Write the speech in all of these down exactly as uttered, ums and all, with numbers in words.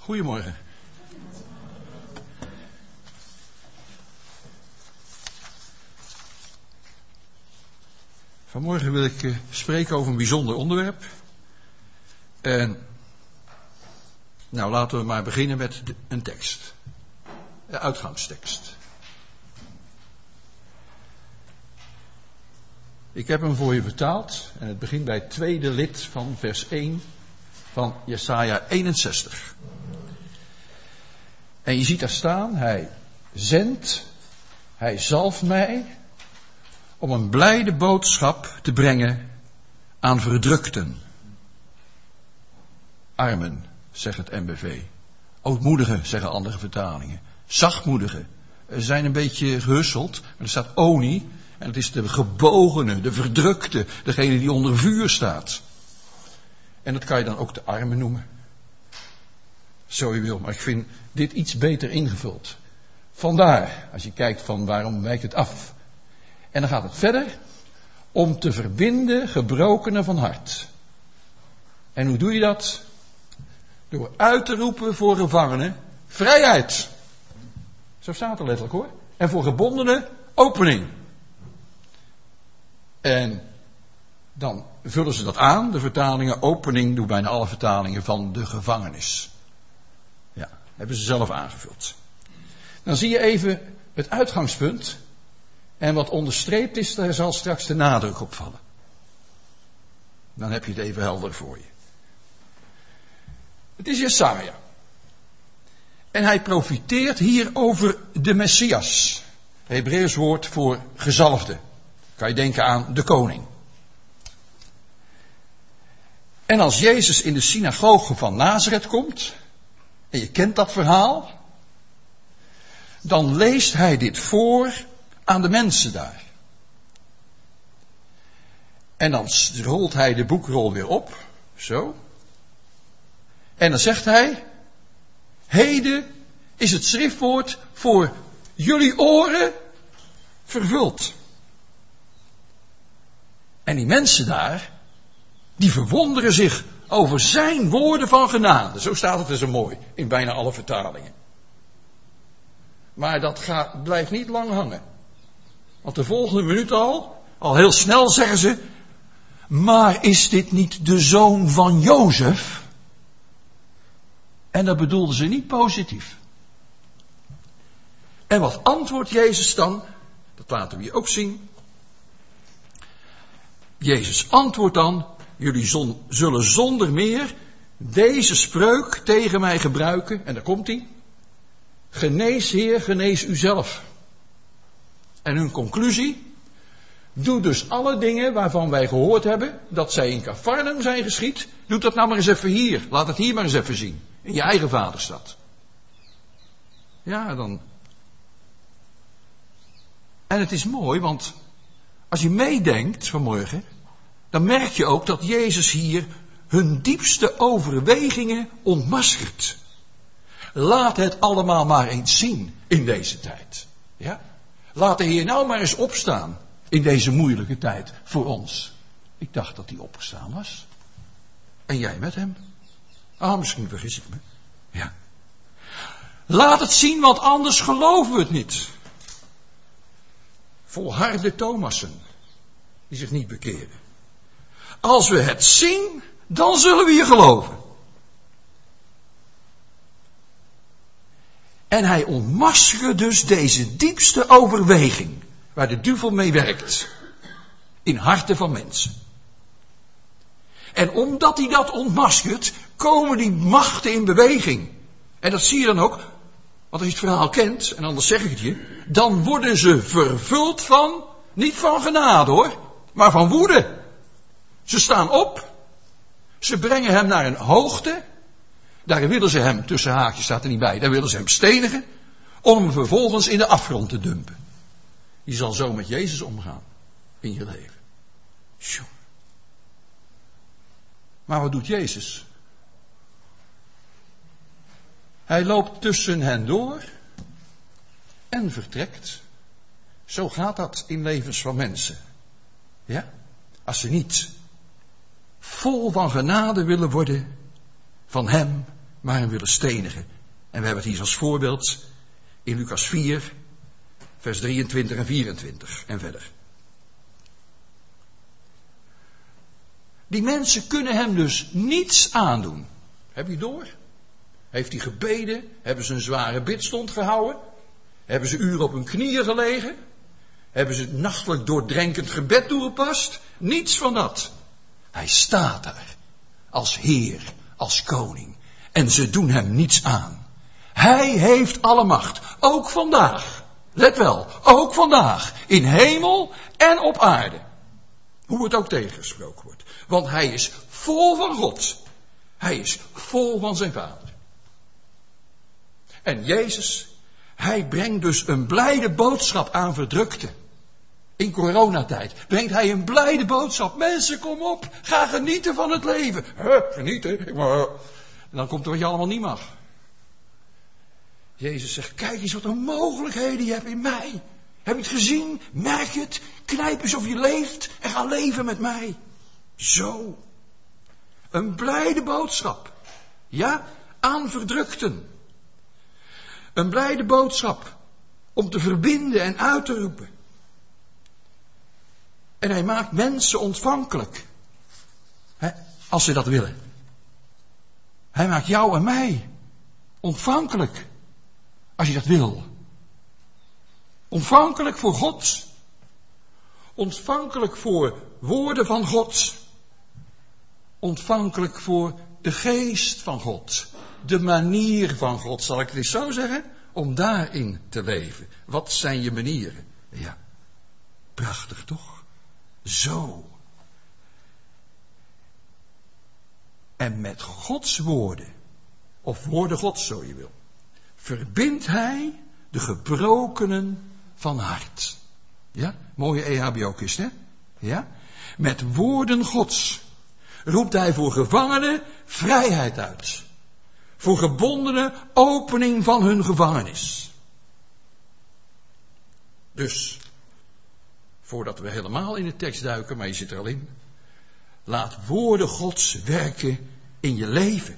Goedemorgen. Vanmorgen wil ik uh, spreken over een bijzonder onderwerp. En nou, laten we maar beginnen met de, een tekst. De uitgangstekst. Ik heb hem voor je vertaald en het begint bij het tweede lid van vers één van Jesaja eenenzestig. En je ziet daar staan, hij zendt, hij zalft mij om een blijde boodschap te brengen aan verdrukten. Armen, zegt het M B V. Ootmoedigen, zeggen andere vertalingen. Zachtmoedigen. Ze zijn een beetje gehusteld, maar er staat oni. En het is de gebogene, de verdrukte, degene die onder vuur staat. En dat kan je dan ook de armen noemen. Zo je wil, maar ik vind dit iets beter ingevuld. Vandaar, als je kijkt van waarom wijkt het af. En dan gaat het verder om te verbinden gebrokenen van hart. En hoe doe je dat? Door uit te roepen voor gevangenen vrijheid. Zo staat er letterlijk hoor. En voor gebondenen opening. En dan vullen ze dat aan, de vertalingen, opening doen bijna alle vertalingen van de gevangenis. Ja, hebben ze zelf aangevuld. Dan zie je even het uitgangspunt. En wat onderstreept is, daar zal straks de nadruk op vallen. Dan heb je het even helder voor je. Het is Jesaja. En hij profiteert hier over de Messias. Het Hebreeuws woord voor gezalfde. Kan je denken aan de koning. En als Jezus in de synagoge van Nazareth komt, en je kent dat verhaal, dan leest hij dit voor aan de mensen daar. En dan rolt hij de boekrol weer op, zo. En dan zegt hij, heden is het schriftwoord voor jullie oren vervuld. En die mensen daar, die verwonderen zich over zijn woorden van genade. Zo staat het er zo mooi in bijna alle vertalingen. Maar dat gaat, blijft niet lang hangen. Want de volgende minuut al, al heel snel zeggen ze, maar is dit niet de zoon van Jozef? En dat bedoelden ze niet positief. En wat antwoordt Jezus dan? Dat laten we hier ook zien. Jezus antwoordt dan, jullie zon, zullen zonder meer deze spreuk tegen mij gebruiken. En daar komt hij. Genees Heer, genees uzelf. En hun conclusie, doe dus alle dingen waarvan wij gehoord hebben, dat zij in Capharnaüm zijn geschied. Doe dat nou maar eens even hier. Laat het hier maar eens even zien. In je eigen vaderstad. Ja, dan. En het is mooi, want als je meedenkt vanmorgen, dan merk je ook dat Jezus hier hun diepste overwegingen ontmaskert. Laat het allemaal maar eens zien in deze tijd. Ja? Laat de Heer nou maar eens opstaan in deze moeilijke tijd voor ons. Ik dacht dat hij opgestaan was. En jij met hem? Ah, misschien vergis ik me. Ja. Laat het zien, want anders geloven we het niet. Volharde Thomassen, die zich niet bekeren. Als we het zien, dan zullen we je geloven. En hij ontmaskert dus deze diepste overweging, waar de duivel mee werkt, in harten van mensen. En omdat hij dat ontmaskert, komen die machten in beweging. En dat zie je dan ook, want als je het verhaal kent, en anders zeg ik het je, dan worden ze vervuld van, niet van genade hoor, maar van woede. Ze staan op, ze brengen hem naar een hoogte, daar willen ze hem, tussen haakjes staat er niet bij, daar willen ze hem stenigen, om hem vervolgens in de afgrond te dumpen. Je zal zo met Jezus omgaan, in je leven. Tjoe. Maar wat doet Jezus? Hij loopt tussen hen door en vertrekt. Zo gaat dat in levens van mensen. Ja? Als ze niet vol van genade willen worden van hem maar hem willen stenigen. En we hebben het hier als voorbeeld in Lucas vier, vers drieëntwintig en vierentwintig en verder. Die mensen kunnen hem dus niets aandoen. Heb je door? Heeft hij gebeden? Hebben ze een zware bidstond gehouden? Hebben ze uren op hun knieën gelegen? Hebben ze het nachtelijk doordrenkend gebed toegepast? Niets van dat. Hij staat daar als Heer, als koning. En ze doen hem niets aan. Hij heeft alle macht. Ook vandaag. Let wel, ook vandaag. In hemel en op aarde. Hoe het ook tegengesproken wordt. Want hij is vol van God. Hij is vol van zijn Vader. En Jezus, hij brengt dus een blijde boodschap aan verdrukten. In coronatijd brengt hij een blijde boodschap. Mensen, kom op, ga genieten van het leven. Huh, genieten? Ik maar... En dan komt er wat je allemaal niet mag. Jezus zegt, kijk eens wat een mogelijkheden je hebt in mij. Heb je het gezien? Merk je het? Knijp eens of je leeft en ga leven met mij. Zo. Een blijde boodschap. Ja, aan verdrukten. Een blijde boodschap om te verbinden en uit te roepen. En hij maakt mensen ontvankelijk. Hè, als ze dat willen. Hij maakt jou en mij ontvankelijk. Als je dat wil. Ontvankelijk voor God. Ontvankelijk voor woorden van God. Ontvankelijk voor de geest van God. De manier van God, zal ik het eens zo zeggen? Om daarin te leven. Wat zijn je manieren? Ja, prachtig toch? Zo. En met Gods woorden, of woorden Gods zo je wil, verbindt hij de gebrokenen van hart. Ja, mooie E H B O-kist, hè? Ja, met woorden Gods roept hij voor gevangenen vrijheid uit. Voor gebondenen opening van hun gevangenis. Dus, voordat we helemaal in de tekst duiken, maar je zit er al in. Laat woorden Gods werken in je leven.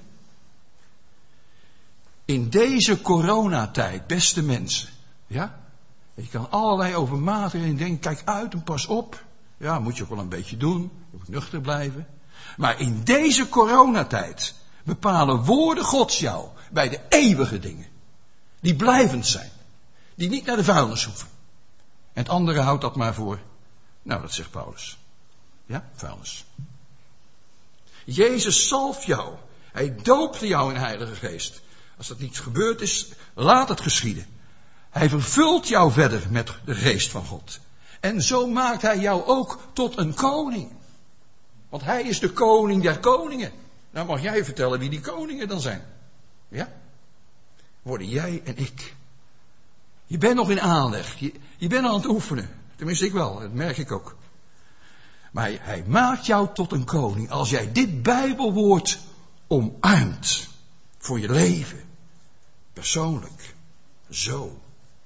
In deze coronatijd, beste mensen. Ja? Je kan allerlei overmatigheden in denken, kijk uit en pas op. Ja, moet je ook wel een beetje doen. Je moet nuchter blijven. Maar in deze coronatijd bepalen woorden Gods jou bij de eeuwige dingen. Die blijvend zijn. Die niet naar de vuilnis hoeven. En het andere houdt dat maar voor. Nou, dat zegt Paulus. Ja, vuilnis. Jezus zalft jou. Hij doopte jou in de Heilige Geest. Als dat niet gebeurd is, laat het geschieden. Hij vervult jou verder met de geest van God. En zo maakt hij jou ook tot een koning. Want hij is de koning der koningen. Nou mag jij vertellen wie die koningen dan zijn. Ja? Worden jij en ik. Je bent nog in aanleg. Je, je bent aan het oefenen. Tenminste ik wel, dat merk ik ook. Maar hij, hij maakt jou tot een koning. Als jij dit Bijbelwoord omarmt. Voor je leven. Persoonlijk. Zo.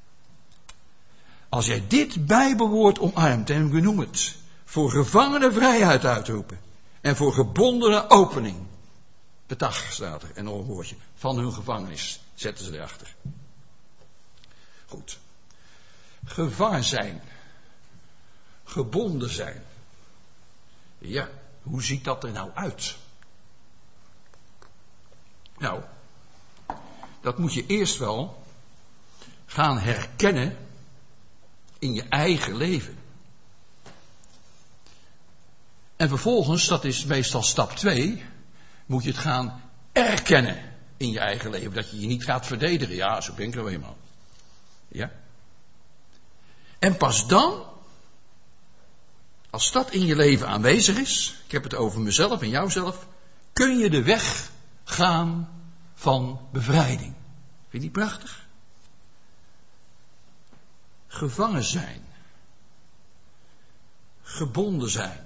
Als jij dit Bijbelwoord omarmt en we noemen het. Voor gevangenen vrijheid uitroepen. En voor gebondenen opening. Betag staat er. En nog een woordje. Van hun gevangenis. Zetten ze erachter. Goed. Gevangen zijn. Gebonden zijn. Ja, hoe ziet dat er nou uit? Nou, dat moet je eerst wel gaan herkennen in je eigen leven. En vervolgens, dat is meestal stap twee, moet je het gaan erkennen in je eigen leven. Dat je je niet gaat verdedigen. Ja, zo ben ik nou eenmaal. Ja. En pas dan, als dat in je leven aanwezig is, ik heb het over mezelf en jouzelf, kun je de weg gaan van bevrijding. Vind je die prachtig? Gevangen zijn. Gebonden zijn.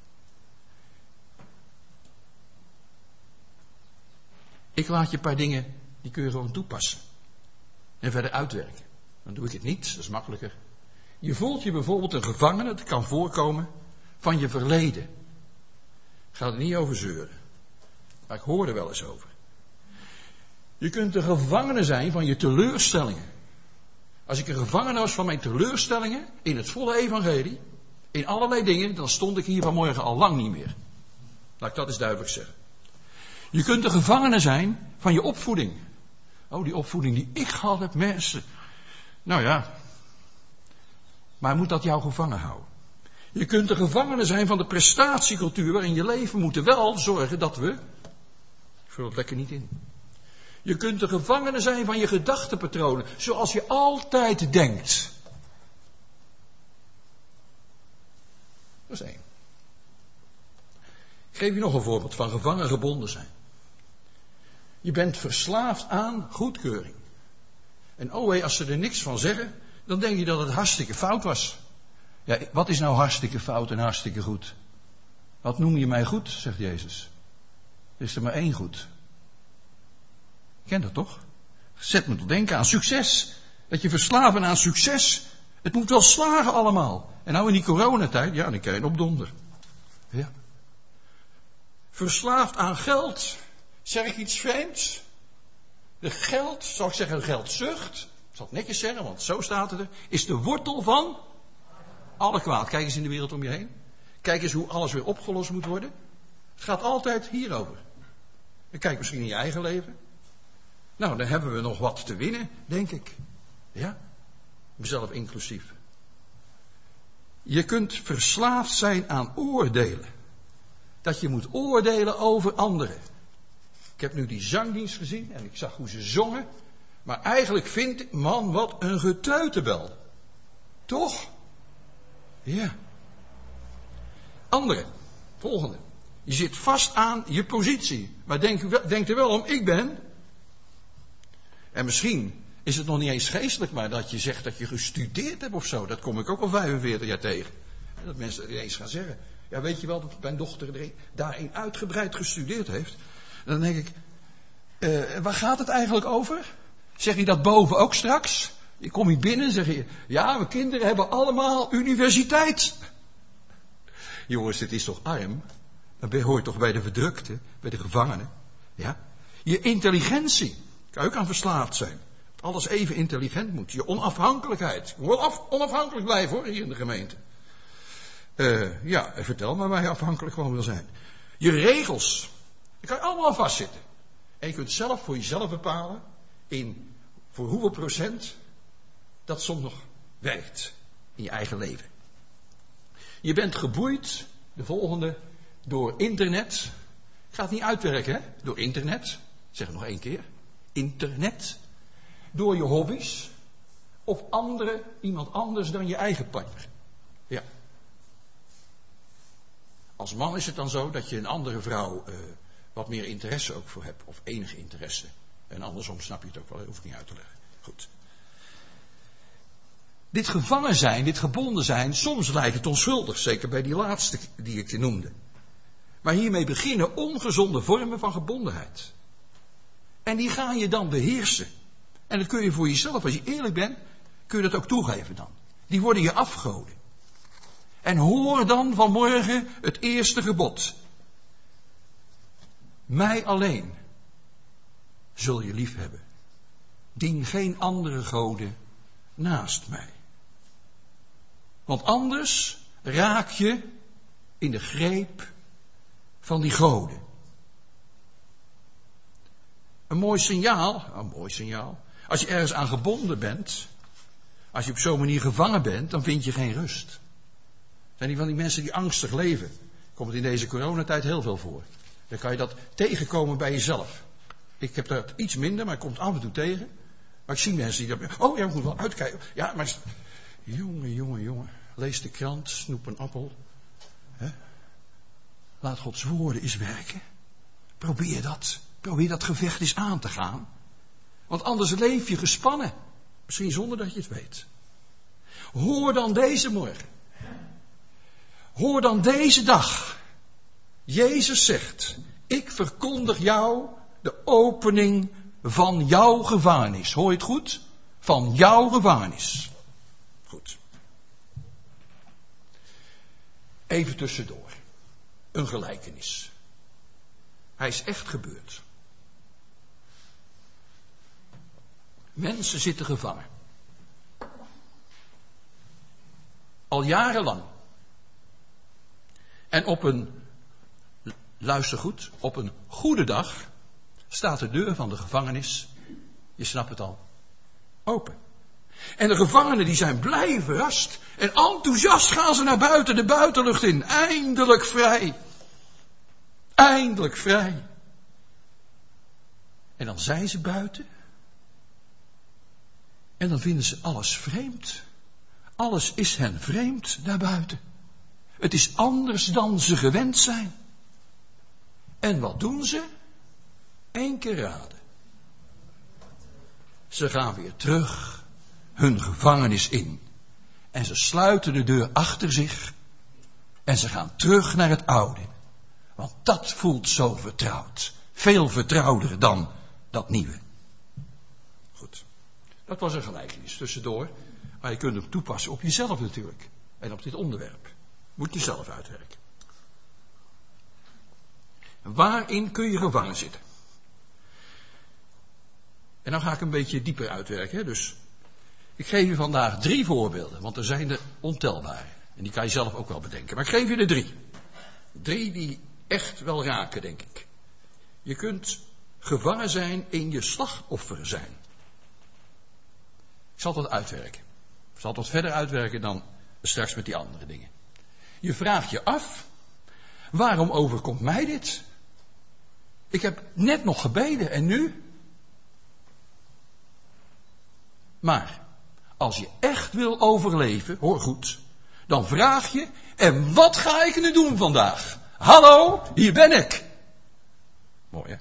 Ik laat je een paar dingen, die kun je gewoon toepassen. En verder uitwerken. Dan doe ik het niet, dat is makkelijker. Je voelt je bijvoorbeeld een gevangene, het kan voorkomen, van je verleden. Ik ga er niet over zeuren. Maar ik hoor er wel eens over. Je kunt de gevangene zijn van je teleurstellingen. Als ik een gevangene was van mijn teleurstellingen in het volle evangelie, in allerlei dingen, dan stond ik hier vanmorgen al lang niet meer. Laat ik dat eens duidelijk zeggen. Je kunt de gevangene zijn van je opvoeding. Oh, die opvoeding die ik gehad heb, mensen. Nou ja. Maar moet dat jou gevangen houden? Je kunt de gevangene zijn van de prestatiecultuur waarin je leven. We moeten wel zorgen dat we... Ik vul het lekker niet in. Je kunt de gevangene zijn van je gedachtepatronen. Zoals je altijd denkt. Dat is één. Ik geef je nog een voorbeeld van gevangen gebonden zijn. Je bent verslaafd aan goedkeuring. En oh hé, als ze er niks van zeggen, dan denk je dat het hartstikke fout was. Ja, wat is nou hartstikke fout en hartstikke goed? Wat noem je mij goed, zegt Jezus. Er is er maar één goed. Je kent dat toch? Zet me te denken aan succes. Dat je verslaven aan succes. Het moet wel slagen allemaal. En nou in die coronatijd, ja, dan krijg je een opdonder. Ja. Verslaafd aan geld. Zeg ik iets vreemds? De geld, zal ik zeggen geldzucht. Ik zal het netjes zeggen, want zo staat het er. Is de wortel van alle kwaad. Kijk eens in de wereld om je heen. Kijk eens hoe alles weer opgelost moet worden. Het gaat altijd hierover. En kijk misschien in je eigen leven. Nou, dan hebben we nog wat te winnen, denk ik. Ja, mezelf inclusief. Je kunt verslaafd zijn aan oordelen. Dat je moet oordelen over anderen. Ik heb nu die zangdienst gezien en ik zag hoe ze zongen. Maar eigenlijk vind ik, man, wat een getuitenbel. Toch? Ja. Andere. Volgende. Je zit vast aan je positie. Maar denk, denk er wel om, ik ben. En misschien is het nog niet eens geestelijk, maar dat je zegt dat je gestudeerd hebt of zo. Dat kom ik ook al vijfenveertig jaar tegen. En dat mensen het ineens gaan zeggen. Ja, weet je wel dat mijn dochter er daarin uitgebreid gestudeerd heeft. En dan denk ik, uh, waar gaat het eigenlijk over? Zeg je dat boven ook straks? Je kom hier binnen en zeg je, ja, mijn kinderen hebben allemaal universiteit. Jongens, dit is toch arm? Dat hoort toch bij de verdrukte, bij de gevangenen. Ja? Je intelligentie, kan ook aan verslaafd zijn. Dat alles even intelligent moet. Je onafhankelijkheid. Je moet af, onafhankelijk blijven hoor, hier in de gemeente. Uh, ja, vertel maar waar je afhankelijk van wil zijn. Je regels. Die kan je allemaal vastzitten. En je kunt zelf voor jezelf bepalen in voor hoeveel procent dat soms nog werkt in je eigen leven. Je bent geboeid, de volgende, door internet. Ik ga het niet uitwerken, hè? Door internet. Ik zeg het nog één keer. Internet. Door je hobby's. Of andere, iemand anders dan je eigen partner. Ja. Als man is het dan zo dat je een andere vrouw uh, wat meer interesse ook voor hebt. Of enige interesse. En andersom snap je het ook wel, dat hoef ik niet uit te leggen. Goed. Dit gevangen zijn, dit gebonden zijn, soms lijkt het onschuldig. Zeker bij die laatste die ik je noemde. Maar hiermee beginnen ongezonde vormen van gebondenheid. En die ga je dan beheersen. En dat kun je voor jezelf, als je eerlijk bent, kun je dat ook toegeven dan. Die worden je afgoden. En hoor dan vanmorgen het eerste gebod. Mij alleen zul je lief hebben. Dien geen andere goden naast mij. Want anders raak je in de greep van die goden. Een mooi signaal, een mooi signaal. Als je ergens aan gebonden bent, als je op zo'n manier gevangen bent, dan vind je geen rust. Zijn die van die mensen die angstig leven? Komt het in deze coronatijd heel veel voor. Dan kan je dat tegenkomen bij jezelf. Ik heb dat iets minder, maar ik kom het af en toe tegen. Maar ik zie mensen die dat... Oh ja, ik moet wel uitkijken. Ja, maar... Jongen, jongen, jongen. Lees de krant, snoep een appel. He? Laat Gods woorden eens werken. Probeer dat. Probeer dat gevecht eens aan te gaan. Want anders leef je gespannen. Misschien zonder dat je het weet. Hoor dan deze morgen. Hoor dan deze dag. Jezus zegt, ik verkondig jou de opening van jouw gevangenis. Hoor je het goed? Van jouw gevangenis. Goed. Even tussendoor. Een gelijkenis. Hij is echt gebeurd. Mensen zitten gevangen. Al jarenlang. En op een, luister goed, op een goede dag staat de deur van de gevangenis, je snapt het al, open. En de gevangenen die zijn blij verrast. En enthousiast gaan ze naar buiten, de buitenlucht in. Eindelijk vrij. Eindelijk vrij. En dan zijn ze buiten. En dan vinden ze alles vreemd. Alles is hen vreemd daarbuiten. Het is anders dan ze gewend zijn. En wat doen ze? Eén keer raden. Ze gaan weer terug hun gevangenis in. En ze sluiten de deur achter zich. En ze gaan terug naar het oude. Want dat voelt zo vertrouwd. Veel vertrouwder dan dat nieuwe. Goed. Dat was een gelijkenis tussendoor. Maar je kunt hem toepassen op jezelf natuurlijk. En op dit onderwerp. Moet je zelf uitwerken. Waarin kun je gevangen zitten? En dan ga ik een beetje dieper uitwerken. Hè? Dus ik geef je vandaag drie voorbeelden. Want er zijn er ontelbare. En die kan je zelf ook wel bedenken. Maar ik geef je er drie. Drie die echt wel raken, denk ik. Je kunt gevangen zijn in je slachtoffer zijn. Ik zal dat uitwerken. Ik zal het wat verder uitwerken dan straks met die andere dingen. Je vraagt je af, waarom overkomt mij dit? Ik heb net nog gebeden en nu? Maar als je echt wil overleven, hoor goed, dan vraag je, en wat ga ik nu doen vandaag? Hallo, hier ben ik. Mooi hè?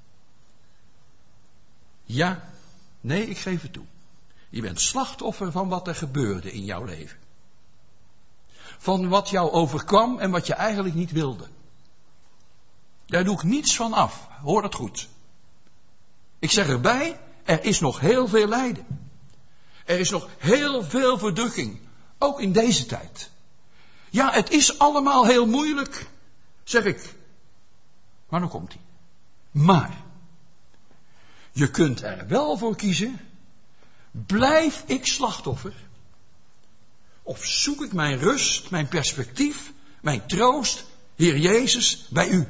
Ja, nee, ik geef het toe. Je bent slachtoffer van wat er gebeurde in jouw leven. Van wat jou overkwam en wat je eigenlijk niet wilde. Daar doe ik niets van af. Hoor dat goed. Ik zeg erbij, er is nog heel veel lijden. Er is nog heel veel verdrukking. Ook in deze tijd. Ja, het is allemaal heel moeilijk, zeg ik. Maar dan komt hij. Maar, je kunt er wel voor kiezen. Blijf ik slachtoffer? Of zoek ik mijn rust, mijn perspectief, mijn troost, Heer Jezus, bij u?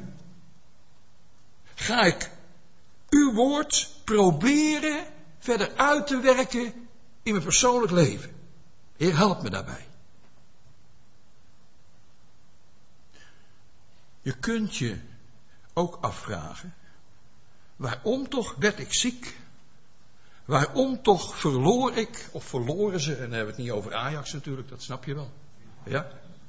Ga ik uw woord proberen verder uit te werken in mijn persoonlijk leven? Heer, help me daarbij. Je kunt je ook afvragen, waarom toch werd ik ziek? Waarom toch verloor ik, of verloren ze, en dan hebben we het niet over Ajax natuurlijk, dat snap je wel. Ja?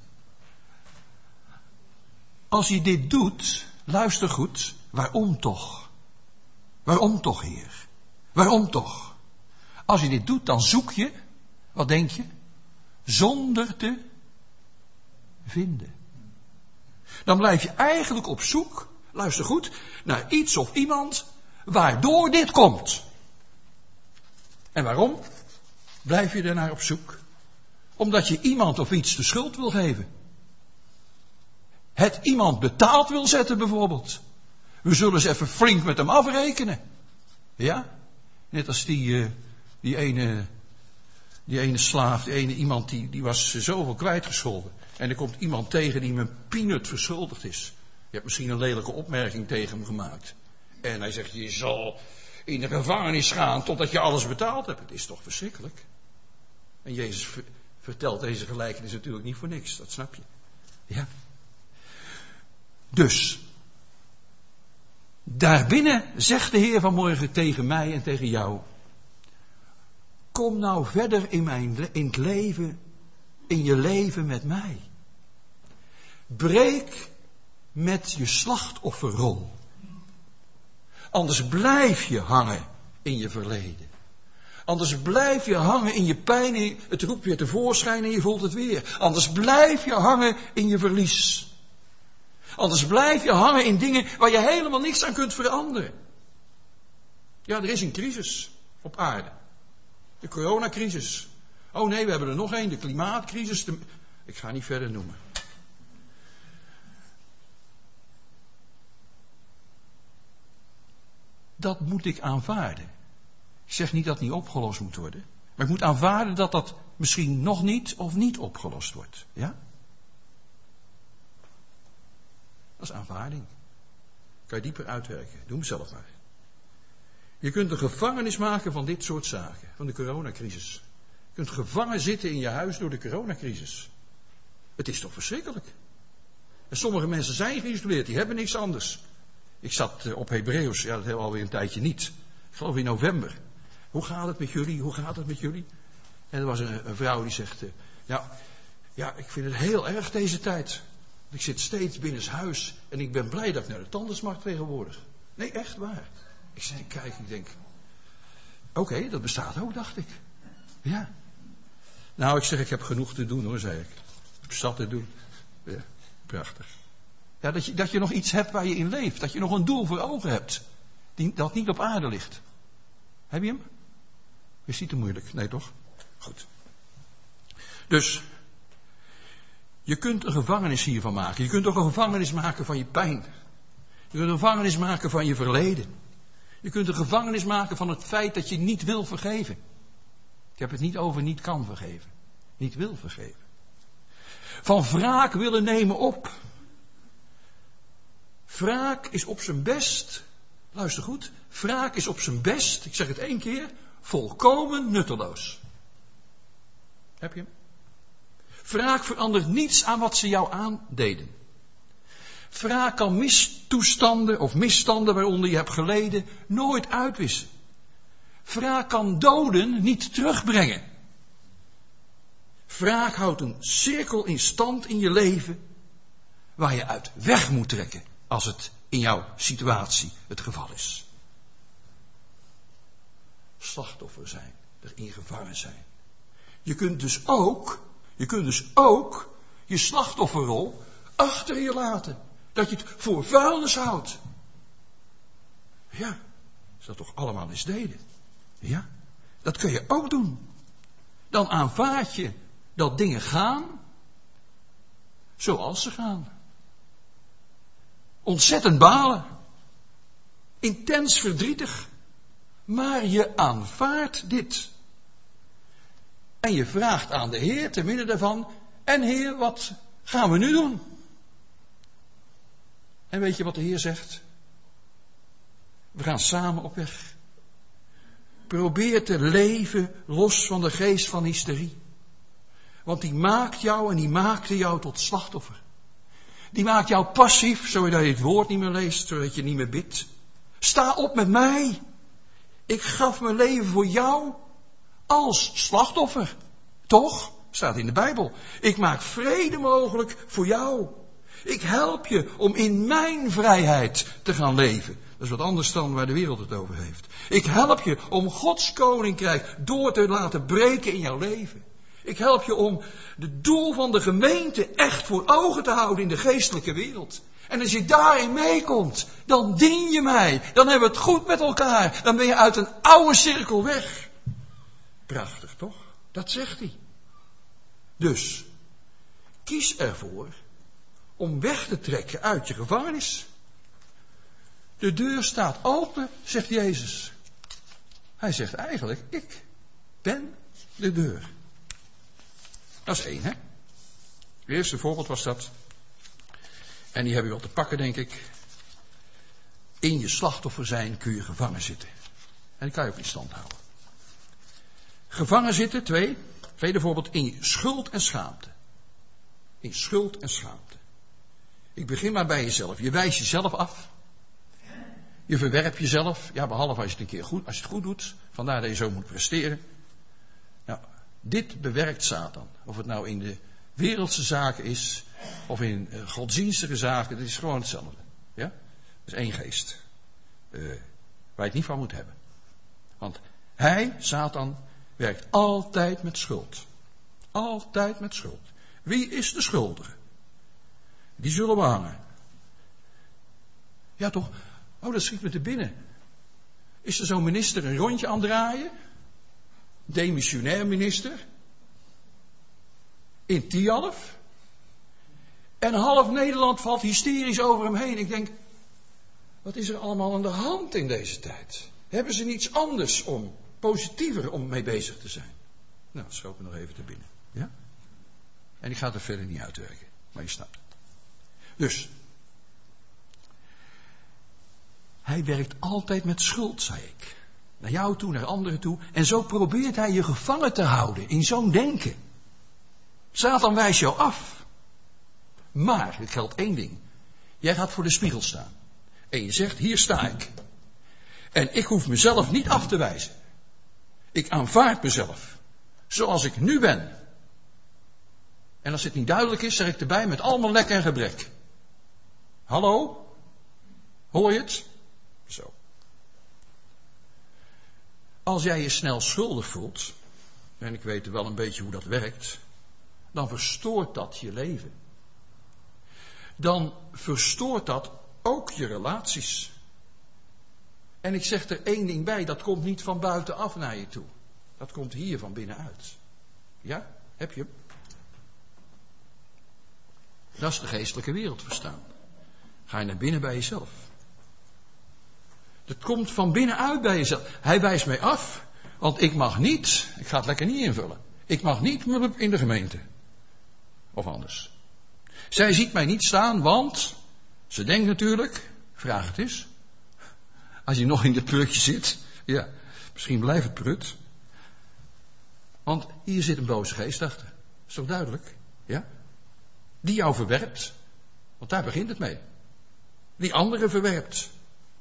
Als je dit doet, luister goed, waarom toch? Waarom toch, Heer? Waarom toch? Als je dit doet, dan zoek je, wat denk je? Zonder te vinden. Dan blijf je eigenlijk op zoek, luister goed, naar iets of iemand waardoor dit komt. En waarom blijf je daarnaar op zoek? Omdat je iemand of iets de schuld wil geven. Het iemand betaald wil zetten bijvoorbeeld. We zullen eens even flink met hem afrekenen. Ja? Net als die, uh, die, ene, die ene slaaf, die ene iemand die, die was zoveel kwijtgescholden. En er komt iemand tegen die hem een peanut verschuldigd is. Je hebt misschien een lelijke opmerking tegen hem gemaakt. En hij zegt, je zal in de gevangenis gaan totdat je alles betaald hebt. Het is toch verschrikkelijk. En Jezus ver, vertelt deze gelijkenis natuurlijk niet voor niks. Dat snap je. Ja. Dus. Daarbinnen zegt de Heer vanmorgen tegen mij en tegen jou. Kom nou verder in, mijn, in het leven, in je leven met mij. Breek met je slachtofferrol. Anders blijf je hangen in je verleden. Anders blijf je hangen in je pijn. Het roept weer tevoorschijn en je voelt het weer. Anders blijf je hangen in je verlies. Anders blijf je hangen in dingen waar je helemaal niks aan kunt veranderen. Ja, er is een crisis op aarde. De coronacrisis. Oh nee, we hebben er nog één. De klimaatcrisis. De... Ik ga niet verder noemen. Dat moet ik aanvaarden. Ik zeg niet dat het niet opgelost moet worden. Maar ik moet aanvaarden dat dat misschien nog niet of niet opgelost wordt. Ja? Dat is aanvaarding. Kan je dieper uitwerken. Doe hem zelf maar. Je kunt een gevangenis maken van dit soort zaken. Van de coronacrisis. Je kunt gevangen zitten in je huis door de coronacrisis. Het is toch verschrikkelijk. En sommige mensen zijn geïsoleerd. Die hebben niks anders. Ik zat op Hebreeus. Ja, dat hebben we alweer een tijdje niet. Ik geloof in november. Hoe gaat het met jullie? Hoe gaat het met jullie? En er was een, een vrouw die zegt. Uh, ja, ja, ik vind het heel erg deze tijd. Ik zit steeds binnenshuis. En ik ben blij dat ik naar de tandarts mag tegenwoordig. Nee, echt waar. Ik zei, kijk, ik denk. Oké, okay, dat bestaat ook, dacht ik. Ja. Nou, ik zeg, ik heb genoeg te doen hoor, zei ik. Ik heb zat te doen. Ja, prachtig. Ja, dat je, dat je nog iets hebt waar je in leeft. Dat je nog een doel voor ogen hebt. Die, dat niet op aarde ligt. Heb je hem? Is niet te moeilijk? Nee, toch? Goed. Dus, je kunt een gevangenis hiervan maken. Je kunt ook een gevangenis maken van je pijn. Je kunt een gevangenis maken van je verleden. Je kunt een gevangenis maken van het feit dat je niet wil vergeven. Ik heb het niet over niet kan vergeven. Niet wil vergeven. Van wraak willen nemen op. Wraak is op zijn best, luister goed, wraak is op zijn best, ik zeg het één keer, volkomen nutteloos. Heb je hem? Wraak verandert niets aan wat ze jou aandeden. Wraak kan mistoestanden of misstanden waaronder je hebt geleden nooit uitwissen. Wraak kan doden niet terugbrengen. Wraak houdt een cirkel in stand in je leven waar je uit weg moet trekken als het in jouw situatie het geval is. Slachtoffer zijn, erin gevangen zijn. Je kunt dus ook, je kunt dus ook je slachtofferrol achter je laten. Dat je het voor vuilnis houdt. Ja, als dat toch allemaal eens deden. Ja, dat kun je ook doen. Dan aanvaard je dat dingen gaan zoals ze gaan. Ontzettend balen. Intens verdrietig. Maar je aanvaardt dit. En je vraagt aan de Heer te midden daarvan. En Heer, wat gaan we nu doen? En weet je wat de Heer zegt? We gaan samen op weg. Probeer te leven los van de geest van hysterie. Want die maakt jou en die maakte jou tot slachtoffer. Die maakt jou passief, zodat je het woord niet meer leest, zodat je niet meer bidt. Sta op met mij. Ik gaf mijn leven voor jou als slachtoffer. Toch? Staat in de Bijbel. Ik maak vrede mogelijk voor jou. Ik help je om in mijn vrijheid te gaan leven. Dat is wat anders dan waar de wereld het over heeft. Ik help je om Gods koninkrijk door te laten breken in jouw leven. Ik help je om het doel van de gemeente echt voor ogen te houden in de geestelijke wereld. En als je daarin meekomt, dan dien je mij. Dan hebben we het goed met elkaar. Dan ben je uit een oude cirkel weg. Prachtig, toch? Dat zegt hij. Dus, kies ervoor om weg te trekken uit je gevangenis. De deur staat open, zegt Jezus. Hij zegt eigenlijk, ik ben de deur. Dat is één, hè? Het eerste voorbeeld was dat. En die heb je wel te pakken, denk ik. In je slachtoffer zijn kun je gevangen zitten. En die kan je ook in stand houden. Gevangen zitten, twee. Tweede voorbeeld, in je schuld en schaamte. In schuld en schaamte. Ik begin maar bij jezelf. Je wijst jezelf af. Je verwerpt jezelf. Ja, behalve als je het een keer goed, als je het goed doet. Vandaar dat je zo moet presteren. Nou, dit bewerkt Satan. Of het nou in de wereldse zaken is. Of in uh, godsdienstige zaken. Het is gewoon hetzelfde. Ja? Dat is één geest. Uh, waar je het niet van moet hebben. Want hij, Satan, werkt altijd met schuld. Altijd met schuld. Wie is de schuldige? Die zullen we hangen. Ja toch? Oh, dat schiet me te binnen. Is er zo'n minister een rondje aan het draaien? Demissionair minister? In Tialf? En half Nederland valt hysterisch over hem heen. Ik denk, wat is er allemaal aan de hand in deze tijd? Hebben ze niets anders om positiever om mee bezig te zijn. Nou, dat schoot me nog even te binnen. Ja? En ik ga het er verder niet uitwerken. Maar je snapt het. Dus. Hij werkt altijd met schuld, zei ik. Naar jou toe, naar anderen toe. En zo probeert hij je gevangen te houden in zo'n denken. Satan wijst jou af. Maar, het geldt één ding. Jij gaat voor de spiegel staan. En je zegt, hier sta ik. En ik hoef mezelf niet af te wijzen. Ik aanvaard mezelf. Zoals ik nu ben. En als het niet duidelijk is, zeg ik erbij met al mijn lek en gebrek. Hallo? Hoor je het? Zo. Als jij je snel schuldig voelt, en ik weet wel een beetje hoe dat werkt, dan verstoort dat je leven. Dan verstoort dat ook je relaties. En ik zeg er één ding bij, dat komt niet van buitenaf naar je toe. Dat komt hier van binnenuit. Ja, heb je hem? Dat is de geestelijke wereld verstaan. Ga je naar binnen bij jezelf. Het komt van binnenuit bij jezelf. Hij wijst mij af, want ik mag niet, ik ga het lekker niet invullen. Ik mag niet in de gemeente. Of anders. Zij ziet mij niet staan, want ze denkt natuurlijk, vraag het eens. Als je nog in dit prutje zit, ja, misschien blijft het prut. Want hier zit een boze geest achter. Is toch duidelijk? Ja? Die jou verwerpt. Want daar begint het mee. Die anderen verwerpt.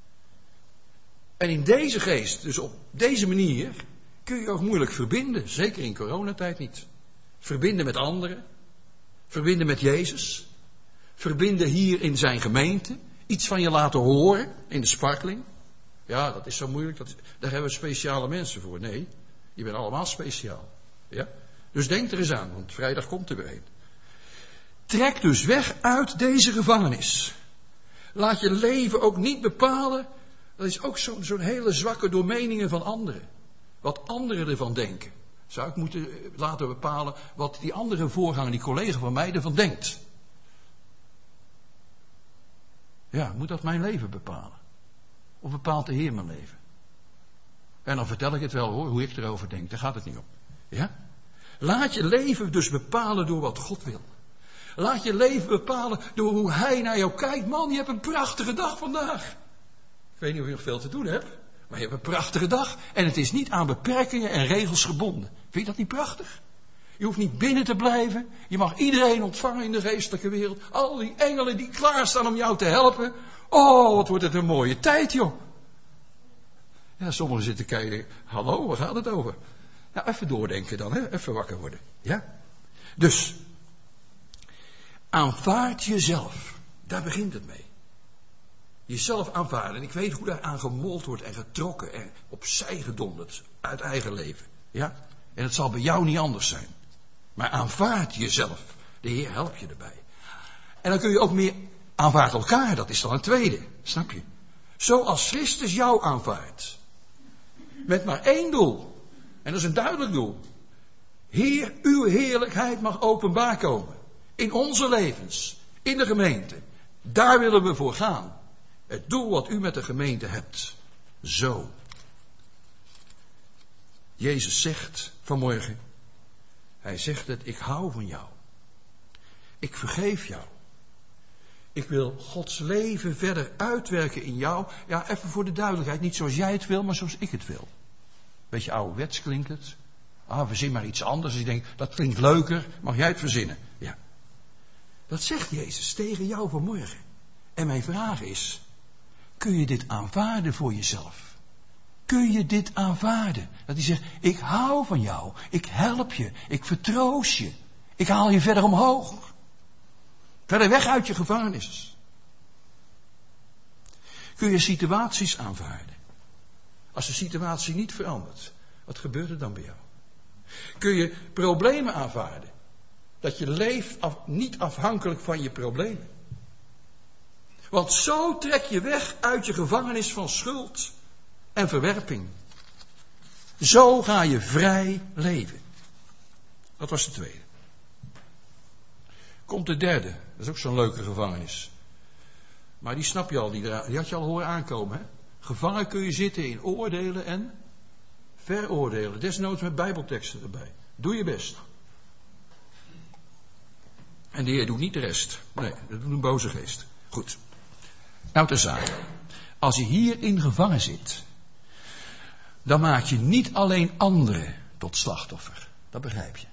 En in deze geest, dus op deze manier, kun je ook moeilijk verbinden. Zeker in coronatijd niet. Verbinden met anderen. Verbinden met Jezus. Verbinden hier in zijn gemeente. Iets van je laten horen in de sparkling. Ja, dat is zo moeilijk. Dat is, daar hebben we speciale mensen voor. Nee, je bent allemaal speciaal. Ja? Dus denk er eens aan, want vrijdag komt er weer een. Trek dus weg uit deze gevangenis. Laat je leven ook niet bepalen. Dat is ook zo'n zo'n hele zwakke door meningen van anderen. Wat anderen ervan denken. Zou ik moeten laten bepalen wat die andere voorganger, die collega van mij, ervan denkt. Ja, moet dat mijn leven bepalen? Of bepaalt de Heer mijn leven? En dan vertel ik het wel hoor, hoe ik erover denk. Daar gaat het niet om. Ja? Laat je leven dus bepalen door wat God wil. Laat je leven bepalen door hoe Hij naar jou kijkt. Man, je hebt een prachtige dag vandaag. Ik weet niet of je nog veel te doen hebt. Maar je hebt een prachtige dag. En het is niet aan beperkingen en regels gebonden. Vind je dat niet prachtig? Je hoeft niet binnen te blijven. Je mag iedereen ontvangen in de geestelijke wereld. Al die engelen die klaarstaan om jou te helpen. Oh, wat wordt het een mooie tijd, joh. Ja, sommigen zitten kijken. Hallo, waar gaat het over? Nou, even doordenken dan, hè? Even wakker worden. Ja? Dus, aanvaard jezelf. Daar begint het mee. Jezelf aanvaarden. En ik weet hoe daar aan gemold wordt en getrokken en opzij gedonderd uit eigen leven. Ja? En het zal bij jou niet anders zijn. Maar aanvaard jezelf. De Heer helpt je erbij. En dan kun je ook meer aanvaard elkaar. Dat is dan een tweede. Snap je? Zoals Christus jou aanvaardt. Met maar één doel. En dat is een duidelijk doel. Heer, uw heerlijkheid mag openbaar komen. In onze levens. In de gemeente. Daar willen we voor gaan. Het doel wat u met de gemeente hebt. Zo. Jezus zegt vanmorgen. Hij zegt het, ik hou van jou. Ik vergeef jou. Ik wil Gods leven verder uitwerken in jou. Ja, even voor de duidelijkheid. Niet zoals jij het wil, maar zoals ik het wil. Beetje ouderwets klinkt het. Ah, verzin maar iets anders. Als je denkt, dat klinkt leuker. Mag jij het verzinnen? Ja. Dat zegt Jezus tegen jou vanmorgen. En mijn vraag is, kun je dit aanvaarden voor jezelf? Kun je dit aanvaarden? Dat hij zegt, ik hou van jou. Ik help je. Ik vertroost je. Ik haal je verder omhoog. Verder weg uit je gevangenis. Kun je situaties aanvaarden? Als de situatie niet verandert, wat gebeurt er dan bij jou? Kun je problemen aanvaarden? Dat je leeft af, niet afhankelijk van je problemen. Want zo trek je weg uit je gevangenis van schuld en verwerping. Zo ga je vrij leven. Dat was de tweede. Komt de derde. Dat is ook zo'n leuke gevangenis. Maar die snap je al, die, die had je al horen aankomen. Hè? Gevangen kun je zitten in oordelen en veroordelen. Desnoods met bijbelteksten erbij. Doe je best. En de Heer doet niet de rest. Nee, dat doet een boze geest. Goed. Nou ter zake. Als je hierin gevangen zit, dan maak je niet alleen anderen tot slachtoffer. Dat begrijp je.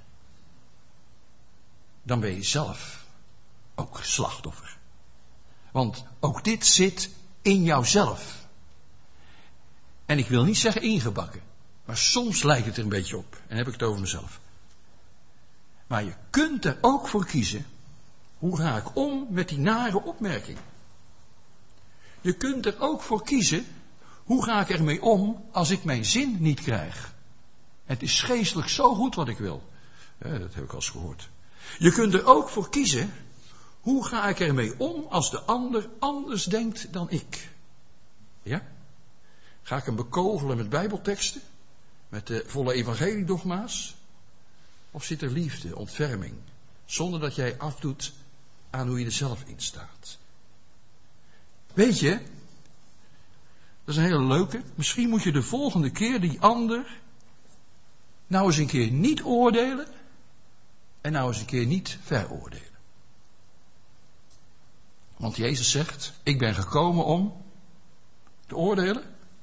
Dan ben je zelf ook slachtoffer. Want ook dit zit in jouzelf. En ik wil niet zeggen ingebakken. Maar soms lijkt het er een beetje op. En dan heb ik het over mezelf. Maar je kunt er ook voor kiezen. Hoe ga ik om met die nare opmerking? Je kunt er ook voor kiezen. Hoe ga ik ermee om als ik mijn zin niet krijg? Het is geestelijk zo goed wat ik wil. Ja, dat heb ik al eens gehoord. Je kunt er ook voor kiezen. Hoe ga ik ermee om als de ander anders denkt dan ik? Ja? Ga ik hem bekogelen met bijbelteksten? Met de volle evangeliedogma's? Of zit er liefde, ontferming? Zonder dat jij afdoet aan hoe je er zelf in staat. Weet je, dat is een hele leuke. Misschien moet je de volgende keer die ander nou eens een keer niet oordelen en nou eens een keer niet veroordelen. Want Jezus zegt, ik ben gekomen om te oordelen.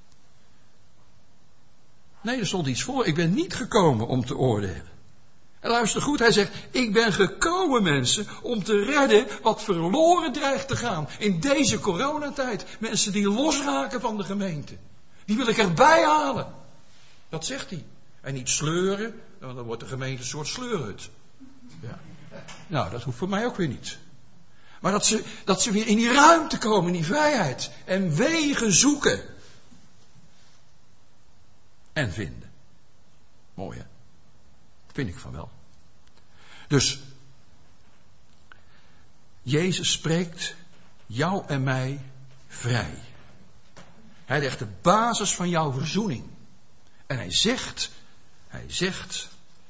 Nee, er stond iets voor. Ik ben niet gekomen om te oordelen. En luister goed, hij zegt, ik ben gekomen mensen om te redden wat verloren dreigt te gaan in deze coronatijd. Mensen die losraken van de gemeente. Die wil ik erbij halen. Dat zegt hij. En niet sleuren, dan wordt de gemeente een soort sleurhut. Ja. Nou, dat hoeft voor mij ook weer niet. Maar dat ze, dat ze weer in die ruimte komen, in die vrijheid. En wegen zoeken. En vinden. Mooi hè? Vind ik van wel. Dus, Jezus spreekt jou en mij vrij. Hij legt de basis van jouw verzoening. En hij zegt, hij zegt,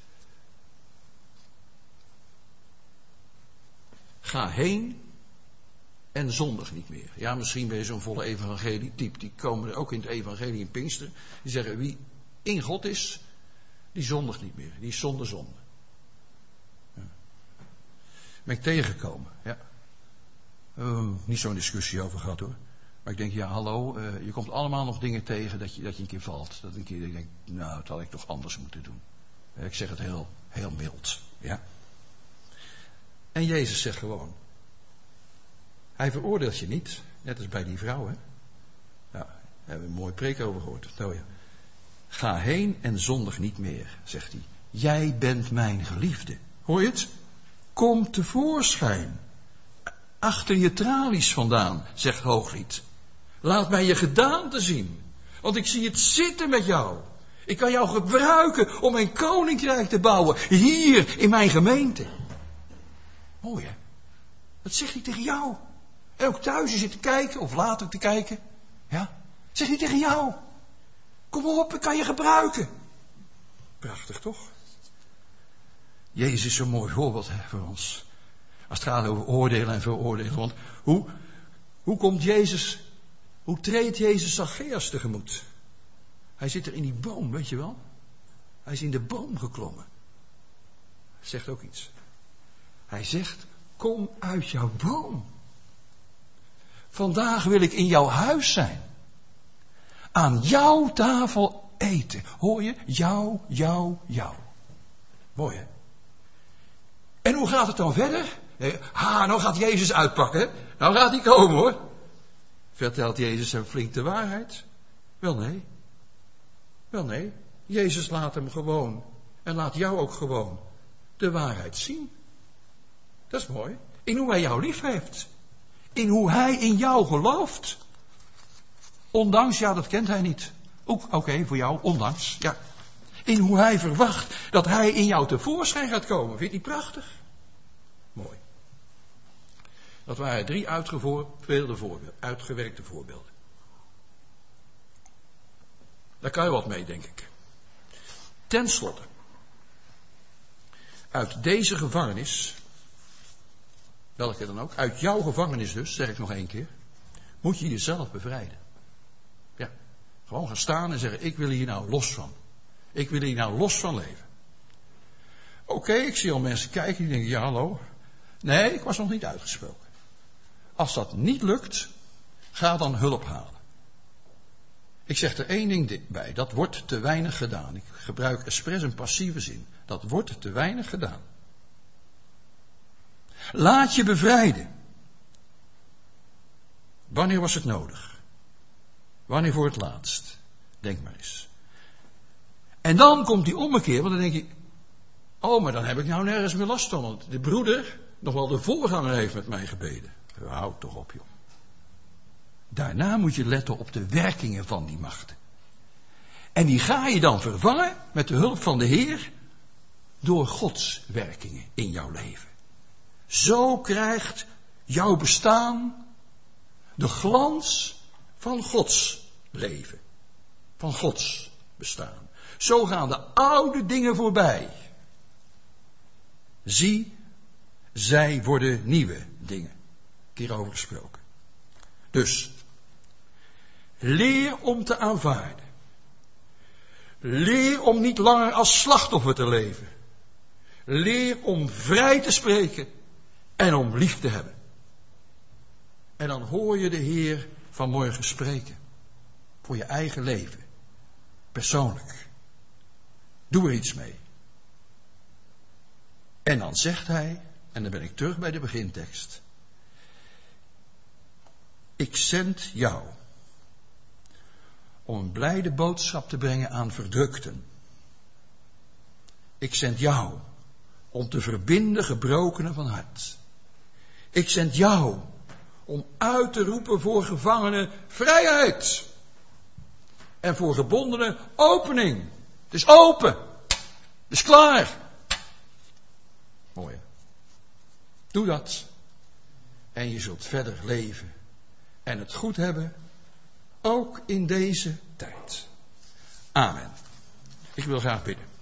ga heen en zondig niet meer. Ja, misschien ben je zo'n volle evangelie-type. Die komen er ook in het evangelie in Pinkster. Die zeggen, wie in God is, die zondigt niet meer. Die is zonder zonde. Ja. Ben ik tegengekomen. Ja. Uh, niet zo'n discussie over gehad hoor. Maar ik denk, ja hallo, uh, je komt allemaal nog dingen tegen dat je, dat je een keer valt. Dat een keer dat je denkt, nou, dat had ik toch anders moeten doen. Uh, ik zeg het heel, heel mild. Ja. En Jezus zegt gewoon, hij veroordeelt je niet. Net als bij die vrouw, hè. Ja, daar hebben we een mooie preek over gehoord. Oh ja. Ga heen en zondig niet meer, zegt hij. Jij bent mijn geliefde. Hoor je het? Kom tevoorschijn. Achter je tralies vandaan, zegt Hooglied. Laat mij je gedaante zien. Want ik zie het zitten met jou. Ik kan jou gebruiken om mijn koninkrijk te bouwen. Hier in mijn gemeente. Mooi hè? Dat zegt hij tegen jou. En ook thuis je zit te kijken of later te kijken. Ja? Zegt hij tegen jou. Kom op, ik kan je gebruiken. Prachtig toch? Jezus is zo'n mooi voorbeeld hè, voor ons. Als het gaat over oordelen en veroordelen. Want hoe, hoe komt Jezus, hoe treedt Jezus Zacchaeus tegemoet? Hij zit er in die boom, weet je wel? Hij is in de boom geklommen. Hij zegt ook iets. Hij zegt, kom uit jouw boom. Vandaag wil ik in jouw huis zijn. Aan jouw tafel eten. Hoor je? Jou, jou, jou. Mooi hè? En hoe gaat het dan verder? Ha, nou gaat Jezus uitpakken. Nou gaat hij komen hoor. Vertelt Jezus hem flink de waarheid? Wel nee. Wel nee. Jezus laat hem gewoon. En laat jou ook gewoon de waarheid zien. Dat is mooi. In hoe hij jou lief heeft. In hoe hij in jou gelooft. Ondanks, ja dat kent hij niet. Oké, okay, voor jou, ondanks. Ja. In hoe hij verwacht dat hij in jou tevoorschijn gaat komen. Vind je die prachtig? Mooi. Dat waren drie uitgevoerde voorbeelden, uitgewerkte voorbeelden. Daar kan je wat mee, denk ik. Ten slotte. Uit deze gevangenis, welke dan ook, uit jouw gevangenis dus, zeg ik nog één keer, moet je jezelf bevrijden. Ja, gewoon gaan staan en zeggen, ik wil hier nou los van. Ik wil hier nou los van leven. Oké, okay, ik zie al mensen kijken die denken, ja hallo. Nee, ik was nog niet uitgesproken. Als dat niet lukt, ga dan hulp halen. Ik zeg er één ding bij, dat wordt te weinig gedaan. Ik gebruik expres een passieve zin. Dat wordt te weinig gedaan. Laat je bevrijden. Wanneer was het nodig? Wanneer voor het laatst? Denk maar eens. En dan komt die ommekeer, want dan denk je, oh, maar dan heb ik nou nergens meer last van. Want de broeder, nog wel de voorganger, heeft met mij gebeden. Houd toch op, joh. Daarna moet je letten op de werkingen van die machten. En die ga je dan vervangen met de hulp van de Heer door Gods werkingen in jouw leven. Zo krijgt jouw bestaan de glans van Gods leven. Van Gods bestaan. Zo gaan de oude dingen voorbij. Zie, zij worden nieuwe dingen. Een keer over gesproken. Dus, leer om te aanvaarden. Leer om niet langer als slachtoffer te leven. Leer om vrij te spreken en om lief te hebben. En dan hoor je de Heer vanmorgen spreken. Voor je eigen leven. Persoonlijk. Doe er iets mee. En dan zegt hij, en dan ben ik terug bij de begintekst. Ik zend jou om een blijde boodschap te brengen aan verdrukten. Ik zend jou om te verbinden gebrokenen van hart. Ik zend jou om uit te roepen voor gevangenen vrijheid. En voor gebondenen opening. Het is open. Het is klaar. Mooi. Doe dat. En je zult verder leven. En het goed hebben. Ook in deze tijd. Amen. Ik wil graag bidden.